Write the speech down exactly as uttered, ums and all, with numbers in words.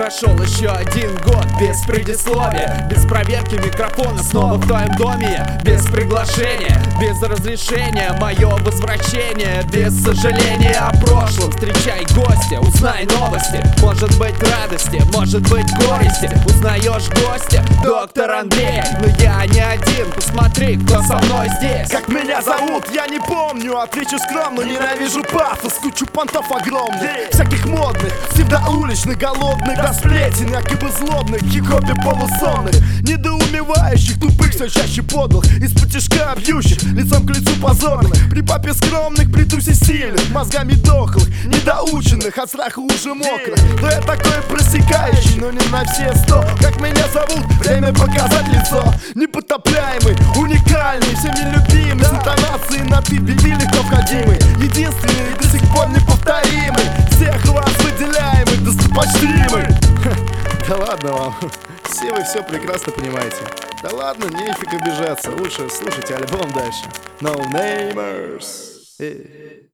Прошел еще один год без предисловия, без проверки микрофона, снова в твоем доме. Без приглашения, без разрешения, мое возвращение, без сожаления о прошлом. Встречай гостя, узнай новости, может быть радости, может быть горести. Узнаешь гостя, доктор Андрей, но я не один, посмотри, кто со мной здесь. Как меня зовут, я не помню, отвечу скромно. Ненавижу пафос, кучу понтов огромных, всяких модных, всегда уличных, голодных, до сплетен, якобы злобных, хип-хопе полусонных, недоумевающих, тупых, все чаще подлых, из-под тишка бьющих, лицом к лицу позорных, при папе скромных, при тусе сильных, мозгами дохлых, недоученных, от страха уже мокрых. Но я такой просекающий, но не на все сто. Как меня зовут, время показать лицо. Непотопляемый, уникальный, всеми любимый, с интонацией на ты, беги легко входимый, единственный, до сих пор неповторимый, всех вас выделяемый, достопочтимый. Да ладно вам, все вы все прекрасно понимаете. Да ладно, нефиг обижаться, лучше слушайте альбом дальше. No Namers.